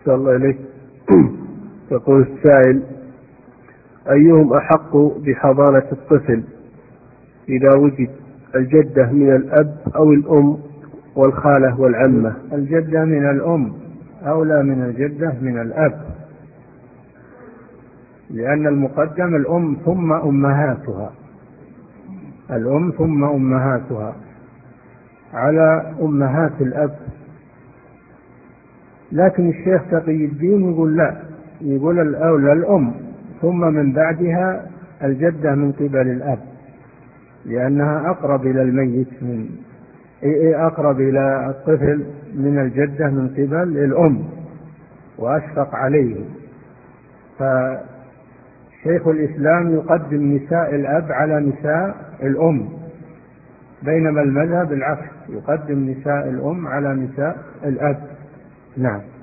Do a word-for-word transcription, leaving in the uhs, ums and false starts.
أحسن الله إليك. يقول السائل: أيهم أحق بحضانة الطفل إذا وجد الجدة من الأب أو الأم والخالة والعمة؟ الجدة من الأم أولى من الجدة من الأب، لأن المقدم الأم ثم أمهاتها، الأم ثم أمهاتها على أمهات الأب. لكن الشيخ تقي الدين يقول لا، يقول الأولى الأم ثم من بعدها الجدة من قبل الأب، لأنها أقرب إلى الميت من أقرب إلى الطفل من الجدة من قبل الأم وأشفق عليه. فشيخ الإسلام يقدم نساء الأب على نساء الأم، بينما المذهب العكس، يقدم نساء الأم على نساء الأب. نعم.